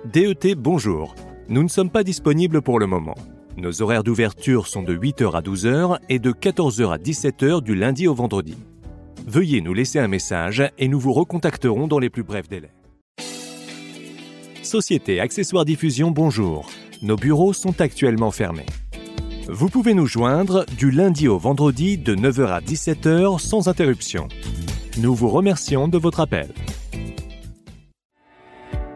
DET, bonjour. Nous ne sommes pas disponibles pour le moment. Nos horaires d'ouverture sont de 8h à 12h et de 14h à 17h du lundi au vendredi. Veuillez nous laisser un message et nous vous recontacterons dans les plus brefs délais. Société Accessoires Diffusion, bonjour. Nos bureaux sont actuellement fermés. Vous pouvez nous joindre du lundi au vendredi de 9h à 17h sans interruption. Nous vous remercions de votre appel.